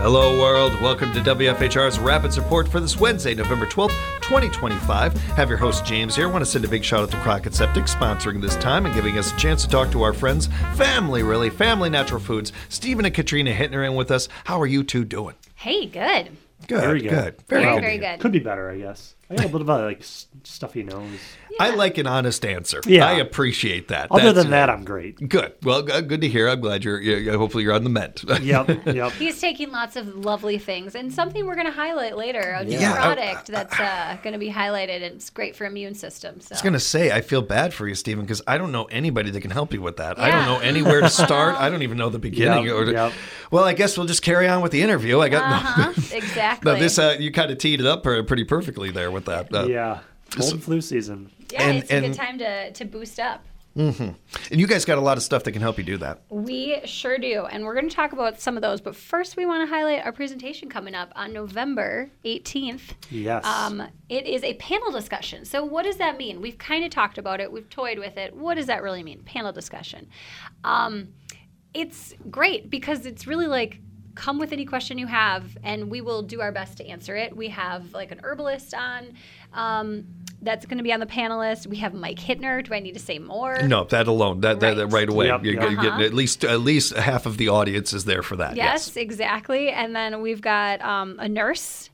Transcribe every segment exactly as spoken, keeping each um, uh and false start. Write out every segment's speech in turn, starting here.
Hello, world. Welcome to W F H R's Rapids Report for this Wednesday, November twelfth, twenty twenty-five. Have your host, James, here. I want to send a big shout out to Crockett Septic, sponsoring this time and giving us a chance to talk to our friends, family, really, Family Natural Foods. Stephen and Katrina hitting her in with us. How are you two doing? Hey, good. Good, Very good. good. Very, Very, very good. good. Could be better, I guess. I got a little bit of like s- stuffy nose. I like an honest answer. Yeah. I appreciate that. Other That's- than that, I'm great. Good. Well, g- good to hear. I'm glad you're, you hopefully you're on the mend. Yep, yep. He's taking lots of lovely things and something we're going to highlight later, a new Yeah. product that's uh, going to be highlighted, and it's great for immune system. So. I was going to say, I feel bad for you, Stephen, because I don't know anybody that can help you with that. I Yeah. don't know anywhere to start. I don't even know the beginning. Yep, or to- yep. Well, I guess we'll just carry on with the interview. I got Uh-huh, no, exactly. no, this uh, you kind of teed it up uh, pretty perfectly there with that. Uh, Yeah. Cold and flu season. yeah, and- it's a and- good time to, to boost up. And you guys got a lot of stuff that can help you do that. We sure do. And we're going to talk about some of those. But first, we want to highlight our presentation coming up on November eighteenth. Yes. Um, it is a panel discussion. So what does that mean? We've kind of talked about it. We've toyed with it. What does that really mean? Panel discussion. Um, it's great because it's really like, come with any question you have, and we will do our best to answer it. We have like an herbalist on um, that's going to be on the panelist. We have Mike Hittner. Do I need to say more? No, that alone, that that, that Right. right away, Yep, you're, yep. you're getting Uh-huh. at least at least half of the audience is there for that. Yes, Yes. exactly. And then we've got um, a nurse,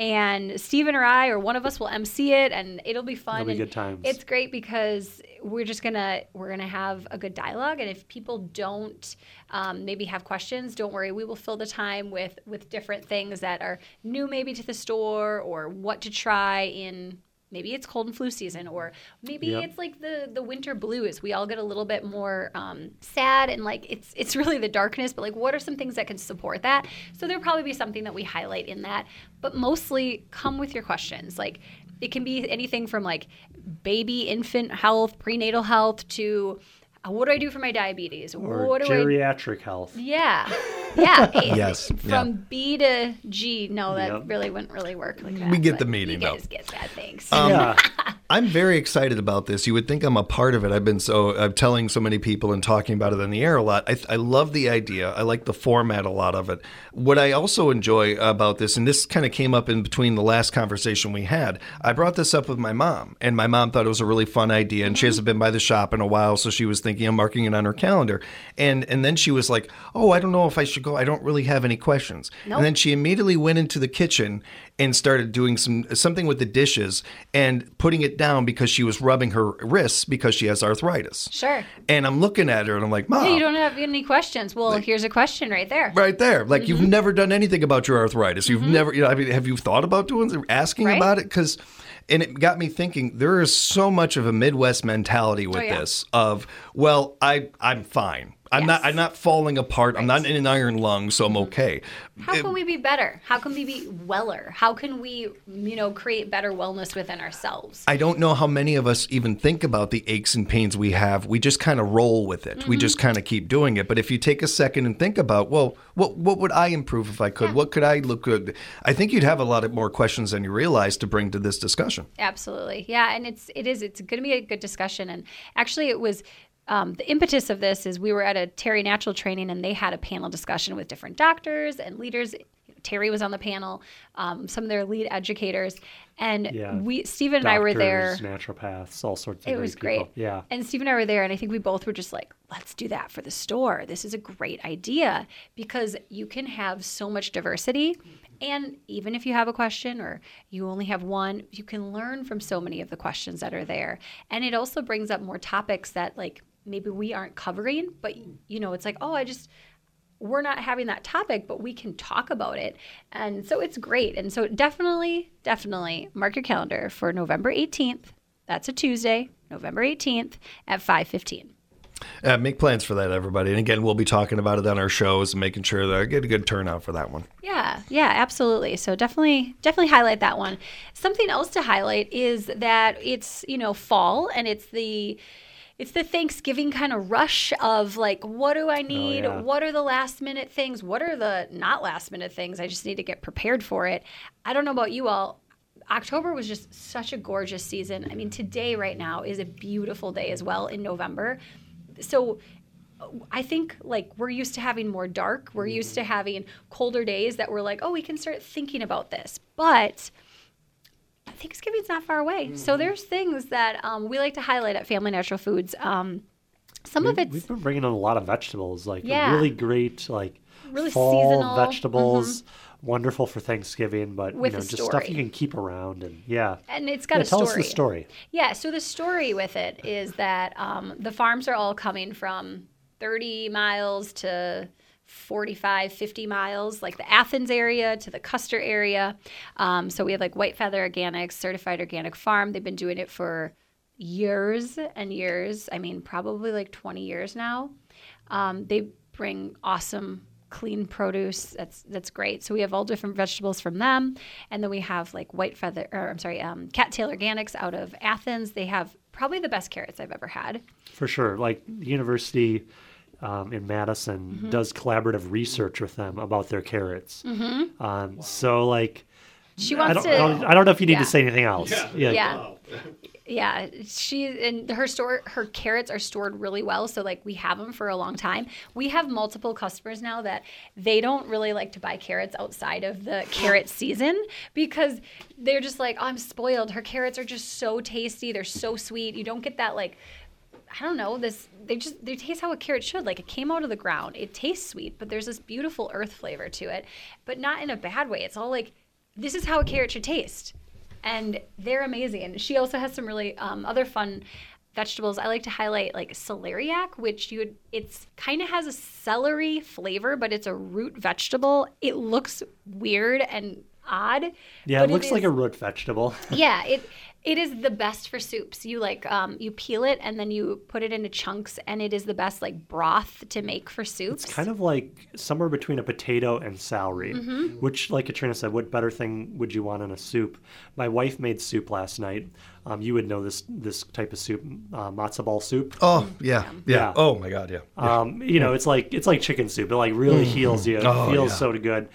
and Stephen or I or one of us will M C it, and it'll be fun. It'll be and good times. It's great because we're just gonna we're gonna have a good dialogue, and if people don't um, maybe have questions, don't worry, we will fill the time with with different things that are new maybe to the store, or what to try in. Maybe it's cold and flu season, or maybe Yep. it's like the, the winter blues. We all get a little bit more um, sad, and like it's it's really the darkness. But like, what are some things that can support that? So there'll probably be something that we highlight in that. But mostly, come with your questions. Like, it can be anything from like baby, infant health, prenatal health, to uh, what do I do for my diabetes? Or what do I geriatric health. yeah, yeah. Hey, Yes, From yeah. B to G. No, that Yep. really wouldn't really work like that. We get but the meaning, You though. guys get that. Thanks. yeah. I'm very excited about this. You would think I'm a part of it. I've been so I'm telling so many people and talking about it in the air a lot. I, I love the idea. I like the format a lot of it. What I also enjoy about this, and this kind of came up in between the last conversation we had, I brought this up with my mom, and my mom thought it was a really fun idea, and she hasn't been by the shop in a while, so she was thinking of marking it on her calendar. And and then she was like, oh, I don't know if I should go. I don't really have any questions. Nope. And then she immediately went into the kitchen and started doing some something with the dishes and putting it down because she was rubbing her wrists because she has arthritis. Sure. And I'm looking at her and I'm like, Mom, Yeah, you don't have any questions. Well, here's a question right there. right there. Like Mm-hmm. you've never done anything about your arthritis. You've never, you know, I mean, have you thought about doing asking Right. about it? Because, and it got me thinking. There is so much of a Midwest mentality with Oh, yeah. this. Of well, I I'm fine. I'm Yes. not I'm not falling apart. I'm Right. not in an iron lung, so I'm okay. How It- can we be better? How can we be weller? How can we, you know, create better wellness within ourselves? I don't know how many of us even think about the aches and pains we have. We just kind of roll with it. Mm-hmm. We just kind of keep doing it. But if you take a second and think about, well, what what would I improve if I could? Yeah. What could I look good? I think you'd have a lot of more questions than you realize to bring to this discussion. Absolutely. Yeah, and it's it is it's going to be a good discussion, and actually it was um, the impetus of this is we were at a Terry Natural training, and they had a panel discussion with different doctors and leaders. Terry was on the panel, um, some of their lead educators, and Yeah. we Stephen and I were there. Doctors, naturopaths, all sorts of It great was people. great. Yeah. And Steve and I were there, and I think we both were just like, let's do that for the store. This is a great idea because you can have so much diversity. And even if you have a question or you only have one, you can learn from so many of the questions that are there. And it also brings up more topics that like maybe we aren't covering, but you know, it's like, oh, I just we're not having that topic, but we can talk about it. And so it's great. And so definitely, definitely mark your calendar for November eighteenth. That's a Tuesday, November eighteenth at five fifteen. Uh, make plans for that, everybody. And again, we'll be talking about it on our shows and making sure that I get a good turnout for that one. Yeah, yeah, absolutely. So definitely, definitely highlight that one. Something else to highlight is that it's, you know, fall, and it's the it's the Thanksgiving kind of rush of like, what do I need? yeah. What are the last minute things? What are the not last minute things? I just need to get prepared for it. I don't know about you all. October was just such a gorgeous season. I mean, today right now is a beautiful day as well in November. So I think like we're used to having more dark. We're used to having colder days that we're like, oh, we can start thinking about this. But Thanksgiving's not far away. Mm-hmm. So there's things that um, we like to highlight at Family Natural Foods. Um, some we, of it's... We've been bringing in a lot of vegetables, like yeah. really great, like really fall seasonal vegetables. Mm-hmm. Wonderful for Thanksgiving, but With you know, a just stuff story. you can keep around, and yeah, and it's got yeah, a tell story. us the story. Yeah, so the story with it is that um, the farms are all coming from thirty miles to forty-five, fifty miles, like the Athens area to the Custer area. Um, so we have like White Feather Organics, Certified Organic Farm. They've been doing it for years and years. I mean, probably like twenty years now. Um, they bring awesome clean produce. That's that's great. So we have all different vegetables from them, and then we have like White Feather, or I'm sorry, um, Cattail Organics out of Athens. They have probably the best carrots I've ever had. For sure, like the university um, in Madison Mm-hmm. does collaborative research with them about their carrots. Mm-hmm. Um, so like, She I wants don't, to. I don't, I don't know if you need yeah. to say anything else. Yeah. Yeah. Yeah, she and her store, her carrots are stored really well. So like we have them for a long time. We have multiple customers now that they don't really like to buy carrots outside of the carrot season because they're just like, oh, I'm spoiled. Her carrots are just so tasty. They're so sweet. You don't get that like, I don't know, this, they just, they taste how a carrot should. Like it came out of the ground. It tastes sweet, but there's this beautiful earth flavor to it, but not in a bad way. It's all like, this is how a carrot should taste. And they're amazing. She also has some really um, other fun vegetables. I like to highlight like celeriac, which you would, it's kind of has a celery flavor, but it's a root vegetable. It looks weird and odd. Yeah, but it looks is, like a root vegetable. yeah, it it is the best for soups. You like um, you peel it and then you put it into chunks, and it is the best like broth to make for soups. It's kind of like somewhere between a potato and celery, Mm-hmm. which, like Katrina said, what better thing would you want in a soup? My wife made soup last night. Um, you would know this this type of soup, uh, matzo ball soup. Oh yeah, yeah. Yeah. Oh my God, yeah. yeah. Um, you know, it's like it's like chicken soup. It like really heals you. It Oh, feels yeah. so good.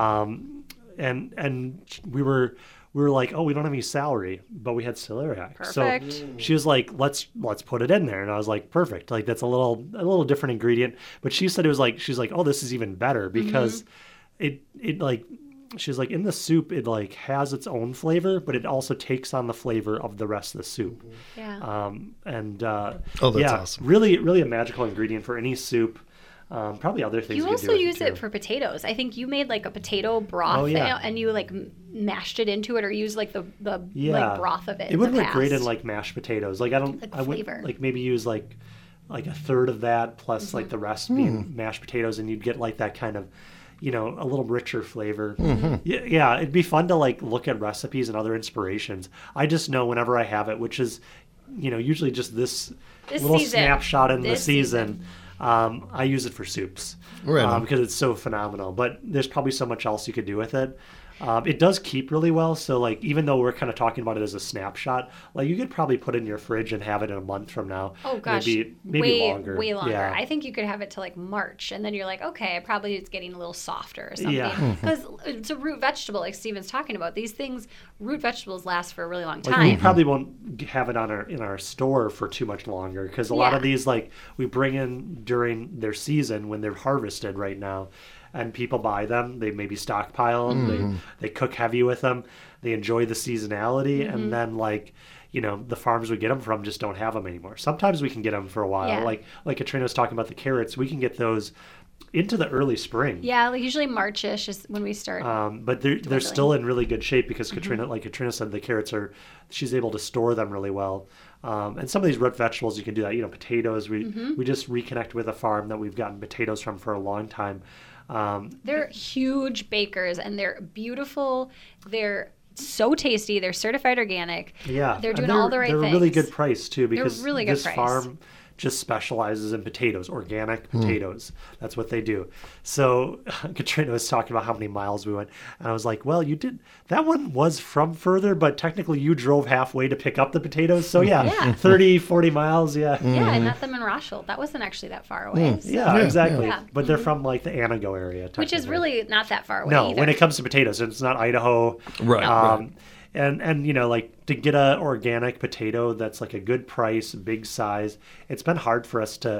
Um, and and we were we were like, oh, we don't have any celery, but we had celeriac. Perfect. So she was like, let's let's put it in there, and I was like, perfect. Like that's a little a little different ingredient. But she said it was like she's like, oh, this is even better because it it like. She's like, in the soup, it like has its own flavor, but it also takes on the flavor of the rest of the soup. Yeah. Um, and uh, Oh, that's yeah, awesome. really, really a magical ingredient for any soup. Um, probably other things You you, also could do use with it too. for potatoes. I think you made like a potato broth Oh, yeah. and you like m- mashed it into it, or used like the the yeah. like broth of it. It in would the work great in past. like mashed potatoes. Like I don't, The I would flavor. like maybe use like like a third of that plus Mm-hmm. like the rest being mashed potatoes, and you'd get like that kind of, you know, a little richer flavor. Mm-hmm. Yeah, yeah, it'd be fun to like look at recipes and other inspirations. I just know whenever I have it, which is, you know, usually just this, This little season. snapshot in This the season. season. Um, I use it for soups Right um, on. because it's so phenomenal. But there's probably so much else you could do with it. Um, it does keep really well. So like, even though we're kind of talking about it as a snapshot, like you could probably put it in your fridge and have it in a month from now. Oh gosh, maybe, maybe way longer. way longer. Yeah. I think you could have it to like March, and then you're like, okay, probably it's getting a little softer or something. Yeah. Because it's a root vegetable, like Steven's talking about. These things, root vegetables, last for a really long Like we time. probably won't have it on our in our store for too much longer because a lot Yeah. of these like we bring in during their season when they're harvested right now, and people buy them. They maybe stockpile them. Mm-hmm. They they cook heavy with them. They enjoy the seasonality, Mm-hmm. and then like. You know, the farms we get them from just don't have them anymore. Sometimes we can get them for a while. Yeah. Like like Katrina was talking about the carrots, we can get those into the early spring. Yeah, like usually Marchish is when we start. Um, but they're they're Dwindling. still in really good shape because Mm-hmm. Katrina, like Katrina said, the carrots are, she's able to store them really well. Um, and some of these root vegetables, you can do that. You know, potatoes. We Mm-hmm. we just reconnect with a farm that we've gotten potatoes from for a long time. Um, They're huge bakers, and they're beautiful. They're so tasty. They're certified organic. yeah, They're and doing all the right They're things. a really good price too because really good this price. farm just specializes in potatoes, organic Hmm. potatoes. That's what they do. So Katrina was talking about how many miles we went, and I was like, "Well, you did that one was from further, but technically you drove halfway to pick up the potatoes. So yeah, Yeah. thirty, forty miles. Yeah, Yeah, I met them in Rochelle. That wasn't actually that far away. so- yeah, Yeah, exactly. yeah. But they're from like the Anago area, Which is technically. really not that far away no. either. When it comes to potatoes, it's not Idaho. Right, Um, right. And and you know, like to get a organic potato that's like a good price, big size. It's been hard for us to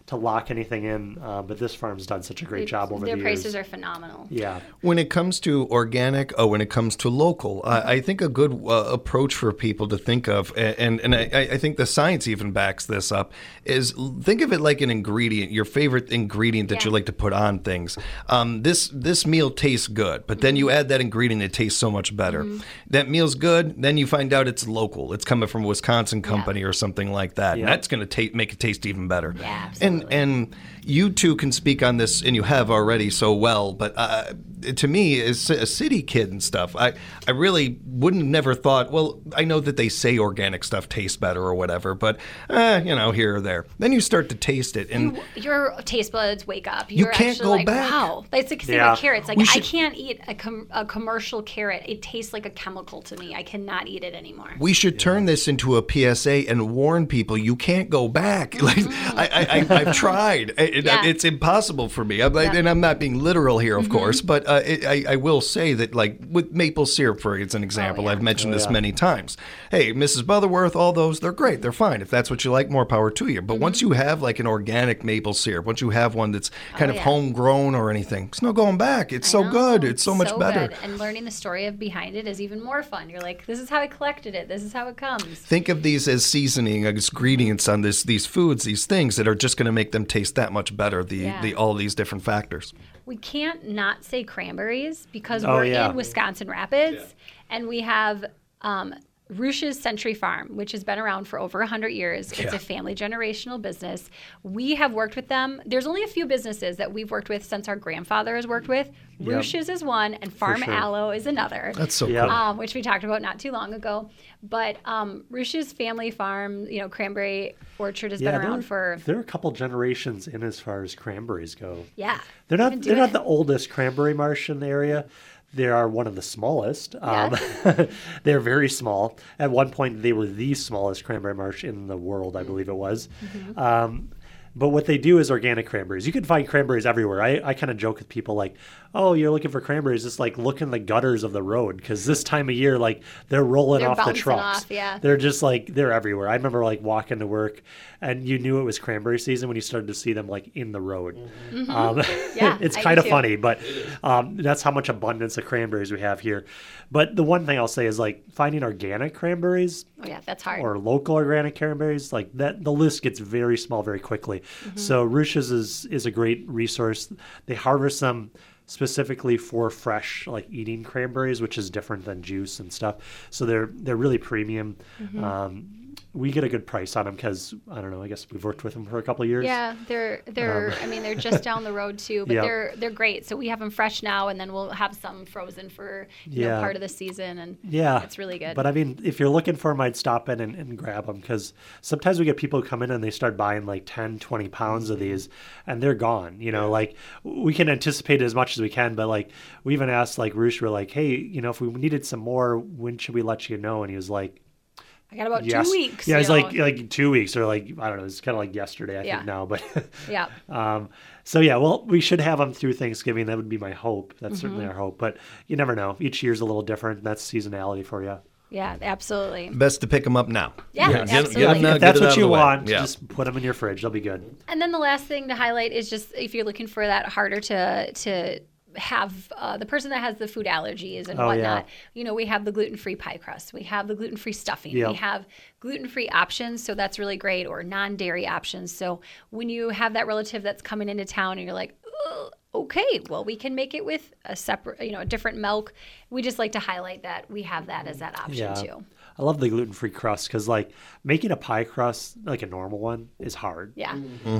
to lock anything in. Uh, but this farm's done such a great job over the Their years. prices are phenomenal. Yeah. When it comes to organic, oh, when it comes to local, I, I think a good uh, approach for people to think of, and and I, I think the science even backs this up, is think of it like an ingredient, your favorite ingredient that Yeah. you like to put on things. Um, this this meal tastes good, but then you add that ingredient, it tastes so much better. Mm-hmm. That meal's good, then you find out it's local. It's coming from a Wisconsin company or something like that, Yeah. and that's going to ta- make it taste even better. Yeah, And absolutely. and you two can speak on this, and you have already so well. But uh, to me, as a city kid and stuff, I, I really wouldn't never thought. Well, I know that they say organic stuff tastes better or whatever, but eh, you know, here or there. Then you start to taste it, and You- your taste buds wake up. You You're can't actually go like, back. wow. It's like the same Yeah. with carrots. Like We I should- can't eat a, com- a commercial carrot. It tastes like a chemical to me. I cannot eat it anymore. we should turn this into a P S A and warn people you can't go back. Like I, I, I, I've tried. It, Yeah. It's impossible for me. I'm, Yeah. And I'm not being literal here, of course, but uh, it, I, I will say that, like with maple syrup, for as an example, yeah. I've mentioned Oh, this yeah. many times. Hey, Missus Butterworth, all those, they're great. They're fine. If that's what you like, more power to you. But once you have like an organic maple syrup, once you have one that's kind of yeah. homegrown or anything, it's no going back. It's so No, good. It's so much better. good. And learning the story of behind it is even more fun. You're like, this is how I collected it. This is how it comes. Think of these as seasoning, as ingredients on this, these foods, these things that are just going to make them taste that much better. The, Yeah. the all these different factors. We can't not say cranberries because Oh, we're yeah. in Wisconsin Rapids and we have um, Ruch's Century Farm, which has been around for over one hundred years. It's Yeah. a family generational business. We have worked with them. There's only a few businesses that we've worked with since our grandfather has worked with. Yep. Ruch's is one and Farm sure. Aloe is another. That's so Yeah. cool. Um, which we talked about not too long ago. But um, Ruch's family farm, you know, cranberry orchard has Yeah, been they're, around for, they're a couple generations in as far as cranberries go. yeah. They're not Been they're doing not it. the oldest cranberry marsh in the area. They are one of the smallest. Um, Yeah. they're very small. At one point, they were the smallest cranberry marsh in the world, I believe it was. Mm-hmm. Um, but what they do is organic cranberries. You can find cranberries everywhere. I, I kind of joke with people like, oh, you're looking for cranberries. Just like look in the gutters of the road because this time of year, like they're rolling They're off the bouncing trucks. off, yeah. They're just like, they're everywhere. I remember like walking to work and you knew it was cranberry season when you started to see them like in the road. Um, Yeah, it's I do kind of too. funny, but um, that's how much abundance of cranberries we have here. But the one thing I'll say is like finding organic cranberries Oh, yeah, that's hard. or local organic cranberries, like that, the list gets very small very quickly. So Ruch's is is a great resource. They harvest them specifically for fresh, like eating cranberries, which is different than juice and stuff. So they're they're really premium. Um, we get a good price on them because I don't know. I guess we've worked with them for a couple of years. Yeah, they're they're. I mean, they're just down the road too, but Yep. they're they're great. So we have them fresh now, and then we'll have some frozen for you know Yeah. part of the season, and Yeah, it's really good. But I mean, if you're looking for them, I'd stop in and, and grab them because sometimes we get people who come in and they start buying like ten, twenty pounds of these and they're gone. You know, like we can anticipate as much as we can, but like we even asked like Ruch, we're like, hey, you know, if we needed some more, when should we let you know? And he was like, I got about yes. two weeks. Yeah, you it's know. like like two weeks or like, I don't know, it's kind of like yesterday, I Yeah. think now, but. yeah. Um, so yeah, well, we should have them through Thanksgiving. That would be my hope. That's Mm-hmm. certainly our hope, but you never know. Each year's a little different. That's seasonality for you. Yeah, absolutely. Best to pick them up now. Yeah, Get- get absolutely. 'em now, If that's get it out what of you the way. want, Yeah. just put them in your fridge. They'll be good. And then the last thing to highlight is just if you're looking for that harder to to have uh, the person that has the food allergies and Oh, whatnot, yeah. you know, we have the gluten-free pie crust, we have the gluten-free stuffing, Yep. we have gluten-free options, so that's really great, or non-dairy options. So when you have that relative that's coming into town and you're like, "Ugh, okay, well, we can make it with a separate, you know, a different milk. We just like to highlight that we have that as that option Yeah. too. I love the gluten-free crust because, like, making a pie crust, like a normal one, is hard. Yeah.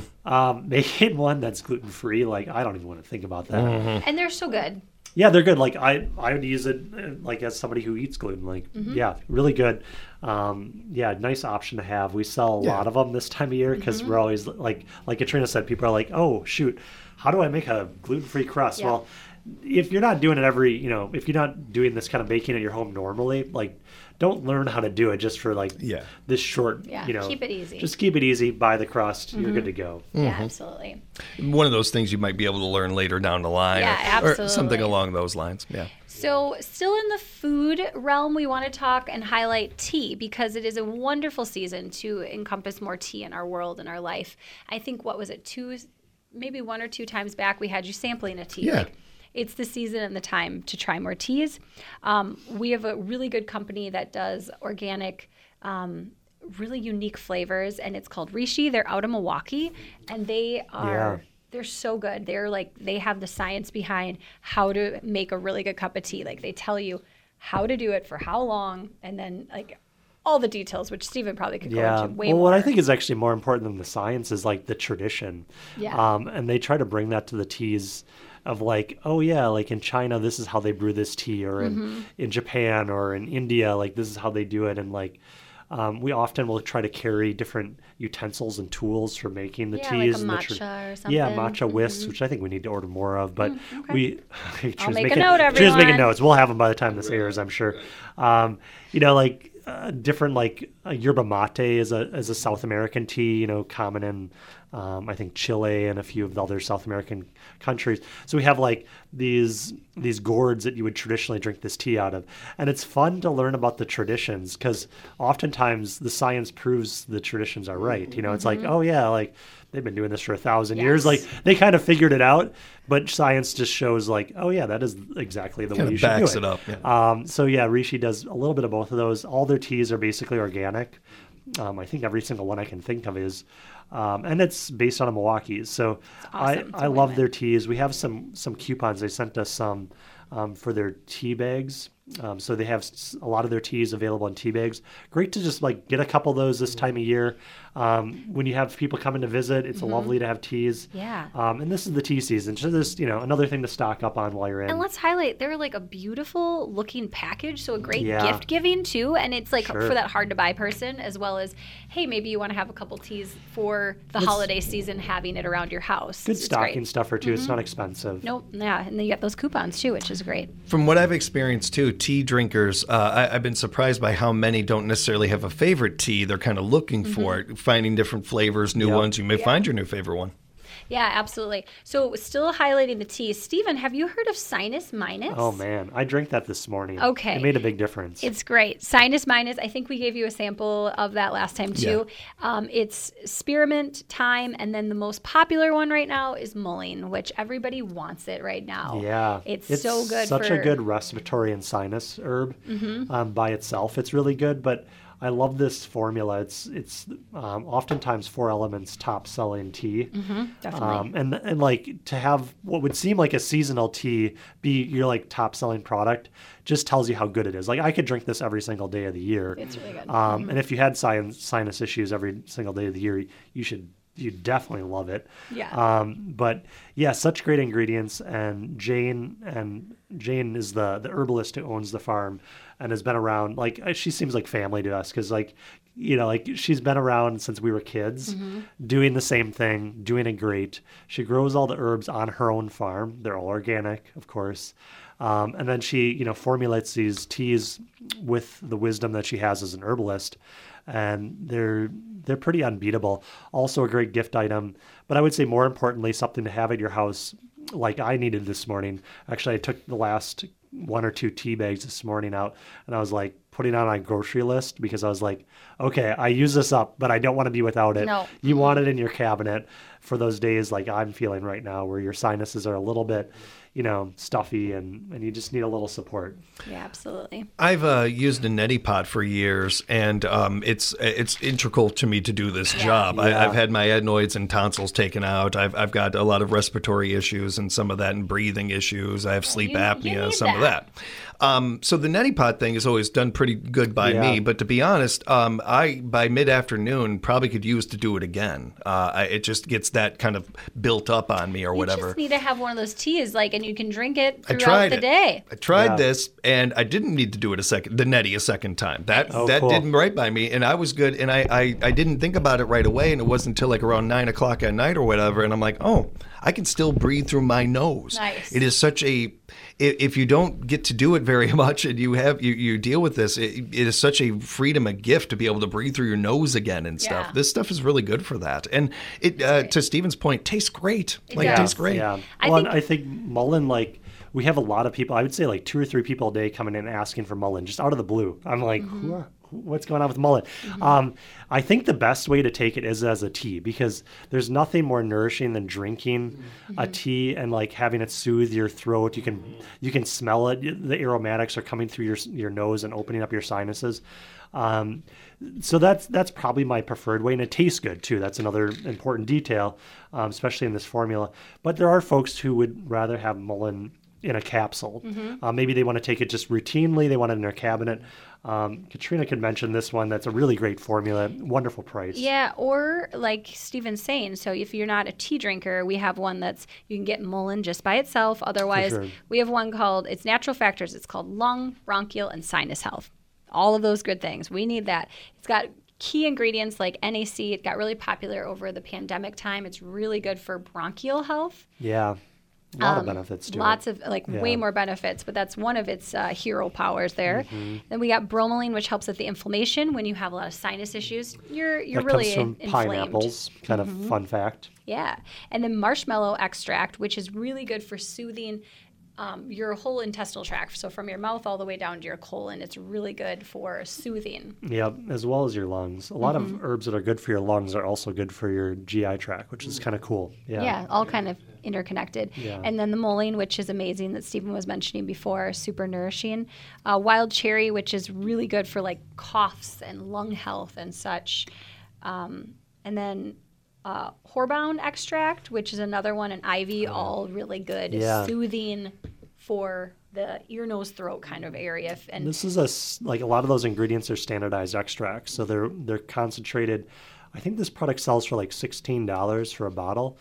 Um, making one that's gluten-free, like, I don't even want to think about that. And they're so good. Yeah, they're good. Like, I, I would use it, uh, like, as somebody who eats gluten. Like, Mm-hmm. yeah, really good. Um, yeah, nice option to have. We sell a Yeah. lot of them this time of year because Mm-hmm. we're always, like, like Katrina said, people are like, oh, shoot, how do I make a gluten-free crust? Yeah. Well, if you're not doing it every, you know, if you're not doing this kind of baking at your home normally, like, don't learn how to do it just for like Yeah. this short, Yeah, you know, keep it easy. Just keep it easy, buy the crust, Mm-hmm. you're good to go. Yeah, absolutely. One of those things you might be able to learn later down the line, Yeah, or, or absolutely. something along those lines. Yeah. So, still in the food realm, we want to talk and highlight tea because it is a wonderful season to encompass more tea in our world and our life. I think, what was it, two, maybe one or two times back, we had you sampling a tea. Yeah. Like, it's the season and the time to try more teas. Um, we have a really good company that does organic, um, really unique flavors, and it's called Rishi. They're out of Milwaukee, and they are... Yeah. They're so good. They're like, they have the science behind how to make a really good cup of tea. Like, they tell you how to do it for how long, and then like all the details, which Stephen probably could Yeah. go into way well, more. what I think is actually more important than the science is like the tradition. Yeah. Um, and they try to bring that to the teas of like, oh yeah, like in China, this is how they brew this tea, or in, Mm-hmm. in Japan or in India, like this is how they do it. And like, um, we often will try to carry different utensils and tools for making the Yeah, like teas. a and the matcha or something. Yeah, matcha whisks, which I think we need to order more of. But Mm, okay. we, Trina's make a making, note, Trina's making everyone. notes. We'll have them by the time this airs, I'm sure. Um, you know, like uh, different, like uh, yerba mate is a is a South American tea. You know, common in um, I think Chile and a few of the other South American countries. So we have like these these gourds that you would traditionally drink this tea out of, and it's fun to learn about the traditions because oftentimes the science proves the traditions are right. You know, it's like, oh yeah, like they've been doing this for a thousand years. Yes. Like they kind of figured it out, but science just shows like, oh yeah, that is exactly the Kind way you of should do backs it. it up. Yeah. Um, so yeah, Rishi does a little bit of both of those. All their teas are basically organic. Um, I think every single one I can think of is, um, and it's based on a Milwaukee's. So awesome. It's I, I a love win-win. their teas. We have some some coupons. They sent us some um, for their tea bags. Um, so they have s- a lot of their teas available in tea bags. Great to just like get a couple of those this time of year. Um, when you have people coming to visit, it's lovely to have teas. Yeah. Um, and this is the tea season. So this, you know, another thing to stock up on while you're in. And let's highlight, they're like a beautiful looking package, so a great Yeah. gift giving too. And it's like Sure. for that hard to buy person, as well as, hey, maybe you want to have a couple teas for the It's- holiday season, having it around your house. Good It's stocking great. stuffer too. It's not expensive. Nope, yeah, and then you get those coupons too, which is great. From what I've experienced too, tea drinkers, uh, I, I've been surprised by how many don't necessarily have a favorite tea. They're kind of looking for it, finding different flavors, new Yep. ones. You may find your new favorite one. Yeah, absolutely. So still highlighting the tea. Stephen, have you heard of Sinus Minus? Oh man, I drank that this morning. Okay. It made a big difference. It's great. Sinus Minus, I think we gave you a sample of that last time too. Um, it's spearmint, thyme, and then the most popular one right now is mullein, which everybody wants it right now. Yeah, It's, so good Such for a good respiratory and sinus herb Mm-hmm. um, by itself. It's really good, but I love this formula. It's it's um, oftentimes Four Elements top selling tea. definitely. Um, and and like to have what would seem like a seasonal tea be your like top selling product just tells you how good it is. Like I could drink this every single day of the year. It's really good. Um, And if you had sinus sinus issues every single day of the year, you should you definitely love it. Yeah. Um, but yeah, such great ingredients. And Jane and Jane is the the herbalist who owns the farm and has been around. Like uh, she seems like family to us because like you know like she's been around since we were kids, doing the same thing, doing it great. She grows all the herbs on her own farm. They're all organic, of course. Um, and then she, you know, formulates these teas with the wisdom that she has as an herbalist, and they're they're pretty unbeatable. Also, a great gift item, but I would say more importantly, something to have at your house, like I needed this morning. Actually, I took the last one or two tea bags this morning out, and I was like putting it on my grocery list because I was like, okay, I use this up, but I don't want to be without it. No. You want it in your cabinet for those days like I'm feeling right now, where your sinuses are a little bit, you know, stuffy and, and you just need a little support. yeah, absolutely. I've uh, used a neti pot for years, and um, it's it's integral to me to do this job. I, Yeah. I've had my adenoids and tonsils taken out. I've I've got a lot of respiratory issues and some of that, and breathing issues. I have sleep you- you apnea, need some of that. that. Um, so the neti pot thing has always done pretty good by Yeah. me. But to be honest, um, I by mid afternoon probably could use to do it again. Uh, I, it just gets that kind of built up on me or You whatever. just need to have one of those teas, like, and you can drink it I throughout tried the it. day. I tried Yeah. this, and I didn't need to do it a second. The neti a second time. That Oh, that cool. did right by me, and I was good. And I, I I didn't think about it right away, and it wasn't until like around nine o'clock at night or whatever. And I'm like, oh, I can still breathe through my nose. Nice. It is such a i- if you don't get to do it very much, and you have you, you deal with this, it, it is such a freedom, a gift to be able to breathe through your nose again and stuff. Yeah. This stuff is really good for that, and it uh, great. to Stephen's point, tastes great. It like does. tastes great. Yeah. I well, think- and I think mullein, like we have a lot of people, I would say like two or three people a day coming in asking for mullein, just out of the blue. I'm like, mm-hmm. Whoa. What's going on with mullein? Mm-hmm. Um, I think the best way to take it is as a tea, because there's nothing more nourishing than drinking mm-hmm. a tea and like having it soothe your throat. You can you can smell it. The aromatics are coming through your your nose and opening up your sinuses. Um, so that's that's probably my preferred way, and it tastes good too. That's another important detail, um, especially in this formula. But there are folks who would rather have mullein in a capsule. Mm-hmm. Uh, maybe they want to take it just routinely. They want it in their cabinet. Um, Katrina could mention this one. That's a really great formula. Wonderful price. Yeah, or like Stephen's saying, so if you're not a tea drinker, we have one that's, you can get mullein just by itself. Otherwise, sure. we have one called, it's Natural Factors. It's called Lung, Bronchial, and Sinus Health. All of those good things. We need that. It's got key ingredients like N A C. It got really popular over the pandemic time. It's really good for bronchial health. Yeah. A lot um, of benefits to lots it. of, like, yeah. way more benefits, but that's one of its uh, hero powers there. Mm-hmm. Then we got bromelain, which helps with the inflammation when you have a lot of sinus issues. You're you're that really comes from inflamed. Pineapples, kind mm-hmm. of fun fact. Yeah. And then marshmallow extract, which is really good for soothing um, your whole intestinal tract. So from your mouth all the way down to your colon, it's really good for soothing. Yeah, as well as your lungs. A lot mm-hmm. of herbs that are good for your lungs are also good for your G I tract, which is kind of cool. Yeah, yeah, all kind of interconnected. Yeah. And then the mullein, which is amazing, that Stephen was mentioning before, super nourishing. Uh, wild cherry, which is really good for like coughs and lung health and such. Um, and then uh, horbound extract, which is another one, and ivy, oh. all really good, yeah. soothing for the ear, nose, throat kind of area. And this is a like a lot of those ingredients are standardized extracts, so they're they're concentrated. I think this product sells for like sixteen dollars for a bottle.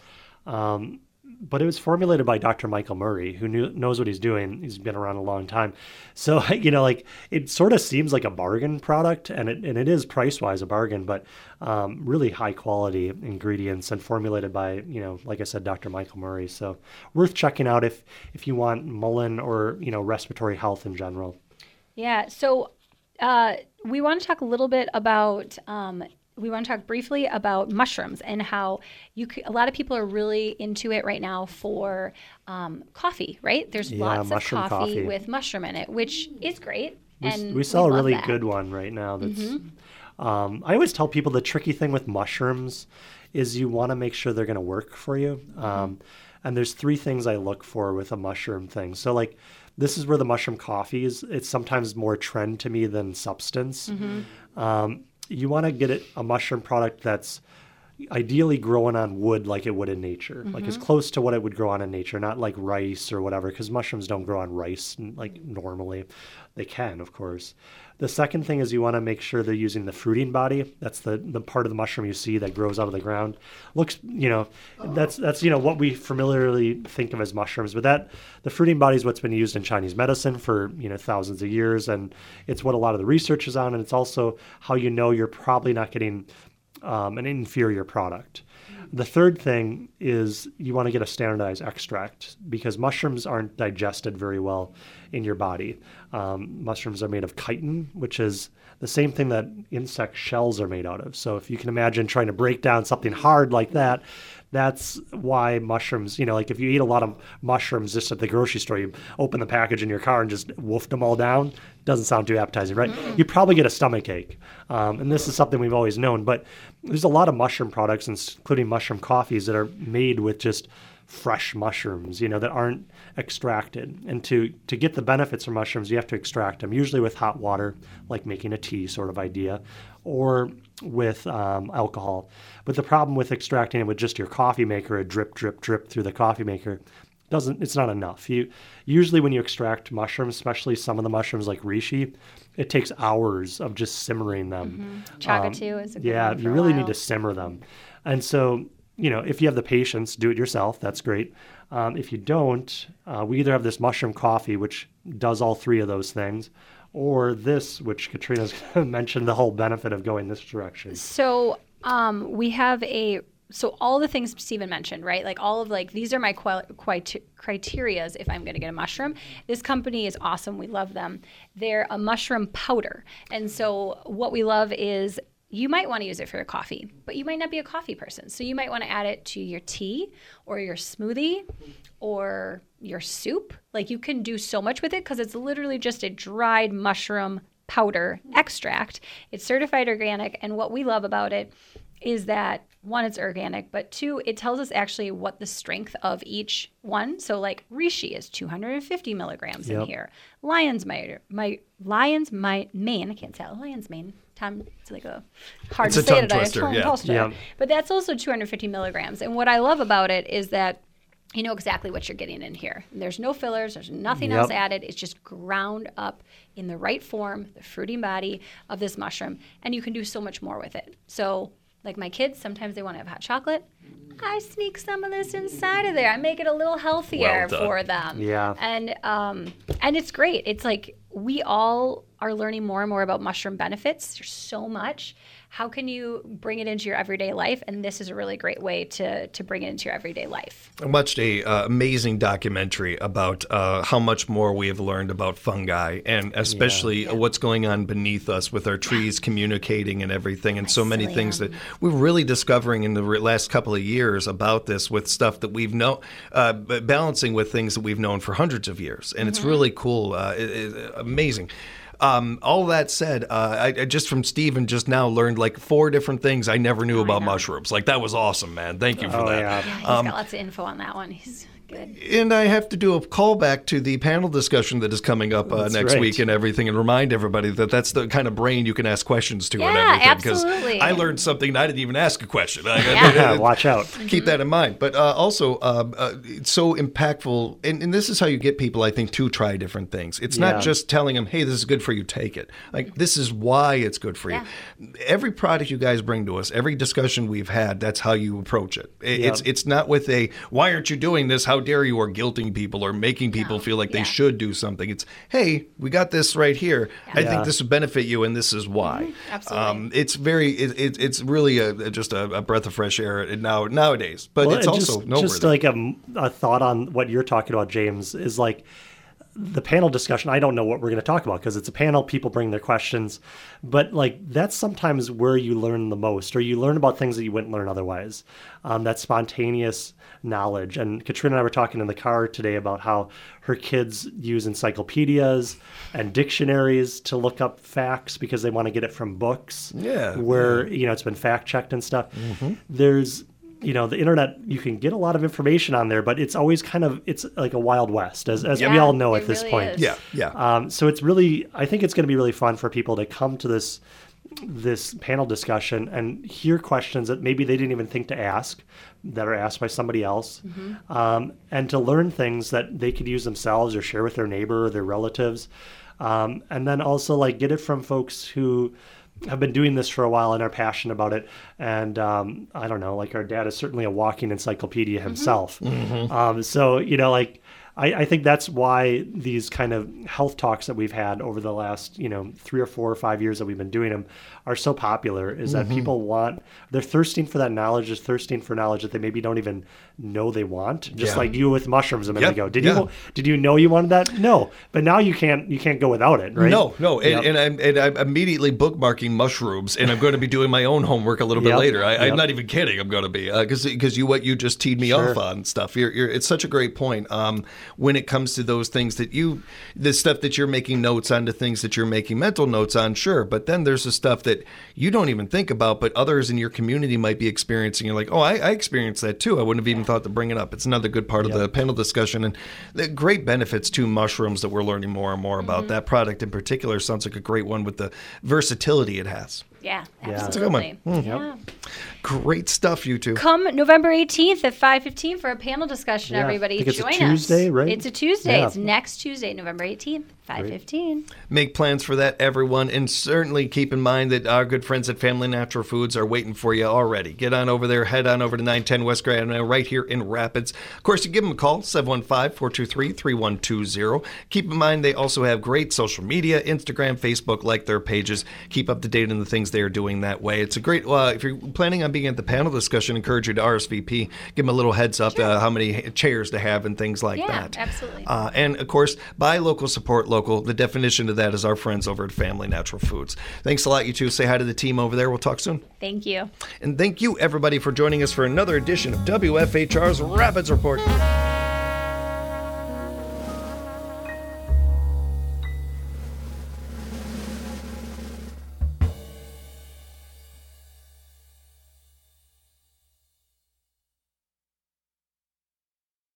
Um, But it was formulated by Doctor Michael Murray, who knew, knows what he's doing. He's been around a long time. So, you know, like it sort of seems like a bargain product, and it, and it is price-wise a bargain, but um, really high-quality ingredients and formulated by, you know, like I said, Doctor Michael Murray. So worth checking out if, if you want mullein or, you know, respiratory health in general. Yeah. So uh, we want to talk a little bit about um, we want to talk briefly about mushrooms and how you c- a lot of people are really into it right now for um, coffee, right? There's yeah, lots of coffee, coffee with mushroom in it, which is great. We, and we sell we a really that. good one right now. That's. Mm-hmm. Um, I always tell people the tricky thing with mushrooms is you want to make sure they're going to work for you. Mm-hmm. Um, and there's three things I look for with a mushroom thing. So like this is where the mushroom coffee is. It's sometimes more trend to me than substance. Mm-hmm. Um, you want to get it a mushroom product that's ideally growing on wood like it would in nature, mm-hmm. like as close to what it would grow on in nature, not like rice or whatever, because mushrooms don't grow on rice like normally. They can, of course. The second thing is you want to make sure they're using the fruiting body. That's the, the part of the mushroom you see that grows out of the ground. Looks, you know, that's, that's, you know, what we familiarly think of as mushrooms, but that the fruiting body is what's been used in Chinese medicine for, you know, thousands of years. And it's what a lot of the research is on. And it's also how you know you're probably not getting um, an inferior product. The third thing is you want to get a standardized extract because mushrooms aren't digested very well in your body. Um, mushrooms are made of chitin, which is the same thing that insect shells are made out of. So if you can imagine trying to break down something hard like that, that's why mushrooms, you know, like if you eat a lot of mushrooms just at the grocery store, you open the package in your car and just wolf them all down, doesn't sound too appetizing, right? Mm-hmm. You probably get a stomach ache. Um, and this is something we've always known, but there's a lot of mushroom products, including mushroom coffees, that are made with just fresh mushrooms, you know, that aren't extracted. And to, to get the benefits from mushrooms, you have to extract them, usually with hot water, like making a tea sort of idea, or with um, alcohol. But the problem with extracting it with just your coffee maker, a drip, drip, drip through the coffee maker, doesn't it's not enough. You usually when you extract mushrooms, especially some of the mushrooms like reishi, it takes hours of just simmering them. Mm-hmm. Chakatu um, is a good yeah, one for you really a while. need to simmer them. And so, you know, if you have the patience, do it yourself. That's great. Um, if you don't, uh, we either have this mushroom coffee, which does all three of those things, or this, which Katrina's mentioned the whole benefit of going this direction. So um, we have a, so all the things Stephen mentioned, right? Like all of like, these are my quali- quite criterias if I'm going to get a mushroom. This company is awesome. We love them. They're a mushroom powder. And so what we love is you might want to use it for your coffee, but you might not be a coffee person. So you might want to add it to your tea or your smoothie or your soup. Like you can do so much with it because it's literally just a dried mushroom powder extract. It's certified organic. And what we love about it is that one, it's organic, but two, it tells us actually what the strength of each one. So like reishi is two hundred fifty milligrams Yep. in here. Lion's mane, my lion's my mane. I can't say it. Lion's mane. Tom, it's like a hard It's to a say tongue it. I twister, tongue yeah. twister. Yeah. But that's also two hundred fifty milligrams. And what I love about it is that you know exactly what you're getting in here. There's no fillers. There's nothing Yep. else added. It's just ground up in the right form, the fruity body of this mushroom, and you can do so much more with it. So, like my kids, sometimes they want to have hot chocolate. I sneak some of this inside of there. I make it a little healthier Well done. for them. Yeah. And um, and it's great. It's like we all are learning more and more about mushroom benefits. There's so much. How can you bring it into your everyday life? And this is a really great way to to bring it into your everyday life. I watched a uh, amazing documentary about uh, how much more we have learned about fungi, and especially Yeah. what's going on beneath us with our trees communicating and everything, and so many things that Mycelium. we're really discovering in the re- last couple of years about this with stuff that we've known, uh, b- balancing with things that we've known for hundreds of years, and it's really cool, uh, it, it, amazing. Um, all that said, uh, I, I just from Steven just now learned like four different things I never knew about know. mushrooms. Like that was awesome, man. Thank you for Oh, that. yeah. Yeah, he's Um, got lots of info on that one. He's good. And I have to do a callback to the panel discussion that is coming up uh, That's next right. week and everything, and remind everybody that that's the kind of brain you can ask questions to and Yeah, everything. 'cause absolutely. I learned something and I didn't even ask a question. I, Yeah. Yeah, watch out. Keep that in mind. But uh, also, uh, uh, it's so impactful. And, and this is how you get people, I think, to try different things. It's Yeah. not just telling them, hey, this is good for you, take it. Like, this is why it's good for you. Every product you guys bring to us, every discussion we've had, that's how you approach it. It- It's, Yeah. it's not with a, why aren't you doing this? How dare you? Or guilting people or making people No. feel like Yeah. they should do something. It's, hey, we got this right here. I Yeah. think this would benefit you, and this is why. Mm-hmm. Absolutely. Um, it's very, it, it, it's really a, just a, a breath of fresh air now nowadays. But Well, it's and also just, noteworthy. just like a, a thought on what you're talking about, James, is like the panel discussion. I don't know what we're going to talk about because it's a panel. People bring their questions, but like that's sometimes where you learn the most, or you learn about things that you wouldn't learn otherwise. Um, that spontaneous knowledge. And Katrina and I were talking in the car today about how her kids use encyclopedias and dictionaries to look up facts because they want to get it from books. Yeah, Where, you know, it's been fact checked and stuff. There's, you know, the internet, you can get a lot of information on there, but it's always kind of, it's like a Wild West, as, as we Yeah, all know it at this really point. is. yeah, yeah. Um, so it's really, I think it's going to be really fun for people to come to this this panel discussion and hear questions that maybe they didn't even think to ask, that are asked by somebody else, um, and to learn things that they could use themselves or share with their neighbor or their relatives, um, and then also like get it from folks who have been doing this for a while and are passionate about it. And um, I don't know, like our dad is certainly a walking encyclopedia himself. Um, so, you know, like I, I think that's why these kind of health talks that we've had over the last, you know, three or four or five years that we've been doing them are so popular, is that people want, they're thirsting for that knowledge, they're thirsting for knowledge that they maybe don't even know they want. Just Yeah. like you with mushrooms a minute Yep, ago. Did yeah. you did you know you wanted that? No. But now you can't you can't go without it, right? No, no, and, Yep. and, I'm, and I'm immediately bookmarking mushrooms, and I'm going to be doing my own homework a little bit Yep, later. I, I'm yep. not even kidding. I'm going to be because because you what you just teed me Sure. off on stuff. You're, you're, it's such a great point. Um, when it comes to those things that you, the stuff that you're making notes on, the things that you're making mental notes on, sure. But then there's the stuff that you don't even think about, but others in your community might be experiencing. You're like, oh, I, I experienced that too. I wouldn't have even thought to bring it up. It's another good part of the panel discussion, and the great benefits to mushrooms that we're learning more and more about. That product in particular sounds like a great one with the versatility it has. Yeah, Yeah. It's a good one. absolutely. Yeah. Great stuff, you two. Come November eighteenth at five fifteen for a panel discussion, Yeah, I everybody. think it's a Join Tuesday, us. right? It's a Tuesday. Yeah. It's next Tuesday, November eighteenth, five fifteen. Make plans for that, everyone, and certainly keep in mind that our good friends at Family Natural Foods are waiting for you already. Get on over there, head on over to nine ten West Grand Avenue right here in Rapids. Of course, you give them a call, seven one five, four two three, three one two zero. Keep in mind they also have great social media, Instagram, Facebook, like their pages. Keep up to date on the things things they are doing that way. It's a great, uh, if you're planning on being at the panel discussion, I encourage you to R S V P, give them a little heads up Sure. uh, how many chairs to have and things like Yeah, that. absolutely. Uh, and of course, buy local, support local. The definition of that is our friends over at Family Natural Foods. Thanks a lot, you two. Say hi to the team over there. We'll talk soon. Thank you. And thank you, everybody, for joining us for another edition of W F H R's Rapids Report.